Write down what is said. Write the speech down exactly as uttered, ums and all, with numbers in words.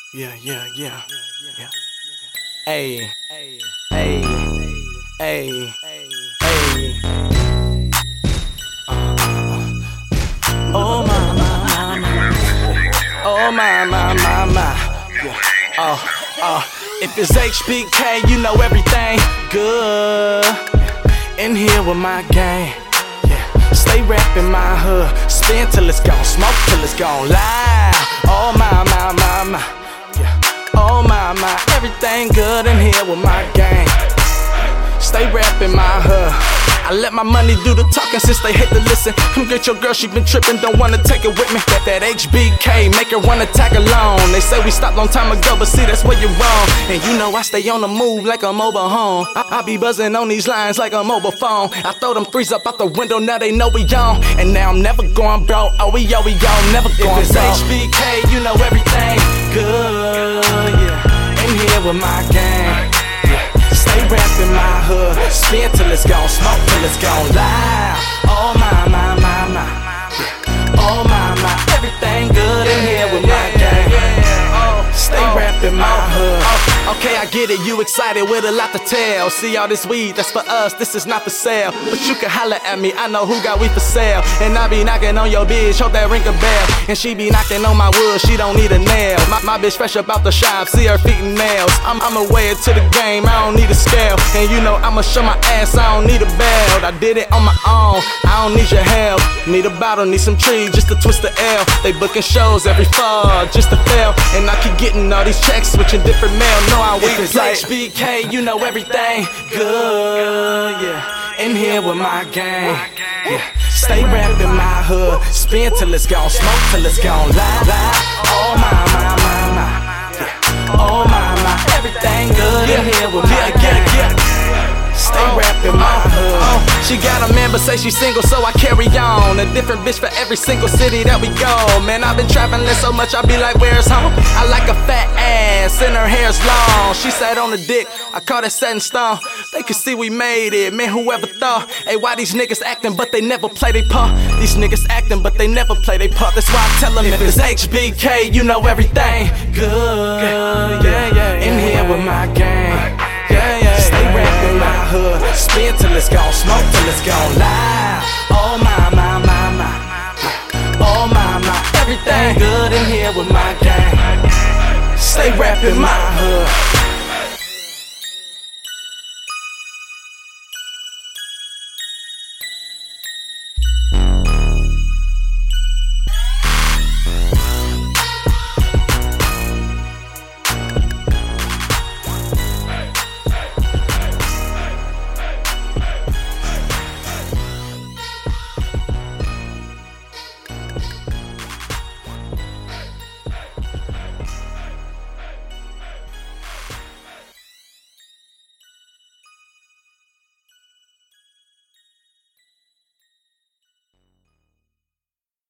Yeah, yeah, yeah, yeah. Hey, hey, hey, hey, hey. Oh my, my, my, my. Oh my, my, my, my. Yeah. Oh, oh. If it's H B K, you know everything good. In here with my gang. Yeah. Stay rapping my hood. Spin till it's gone, smoke till it's gone live. Oh my, my, my, my. Oh my, my, everything good in here with my gang. Stay rapping my hood. I let my money do the talking since they hate to listen. Come get your girl, she been tripping, don't wanna take it with me. That, that H B K, make her wanna tag along. They say we stopped long time ago, but see that's where you're wrong. And you know I stay on the move like a mobile home. I, I be buzzing on these lines like a mobile phone. I throw them threes up out the window, now they know we on. And now I'm never going broke, oh we yo, we yo, never going broke. If it's H B K, you know everything good, yeah. In here with my gang. Stay rapping my hood, spin till it's gone, smoke till it's gone live. Oh my, my, my, my, yeah. Oh my, my, everything good in here with my gang. Stay rapping my hood. Okay, I get it, you excited with a lot to tell. See all this weed, that's for us, this is not for sale. But you can holler at me, I know who got weed for sale. And I be knocking on your bitch, hope that ring a bell. And she be knocking on my wood, she don't need a nail. My, my bitch fresh up out the shop, see her feet and nails. I'm, I'ma wear it to the game, I don't need a scale. And you know I'ma show my ass, I don't need a belt. I did it on my own, I don't need your help. Need a bottle, need some trees just to twist the L. They booking shows every fall, just to fail. And I keep getting all these checks, switching different mail. No, I wait it's H B K, you know everything good, yeah. In here with my gang, yeah. Stay rapping my hood, spin till it's gone, smoke till it's gone live, live. Oh my, my, my, my, yeah. Oh my, my, everything good in here with my gang. Stay rapping my hood. She got a man but say she's single, so I carry on. A different bitch for every single city that we go. Man, I've been traveling so much, I be like, where's home? I like a fat ass and her hair's long. She sat on the dick, I call that set in stone. They can see we made it, man, whoever thought. Hey, why these niggas acting but they never play they part? These niggas acting but they never play they part. That's why I tell them if it's H B K, you know everything good, yeah, yeah. In here with my gang, yeah, yeah. Stay rapping my hood, spin till it's gone, smoke till it's gone live. Oh my, my, my, my, yeah. Oh my, my, everything good in here with my gang. Stay rapping my hood.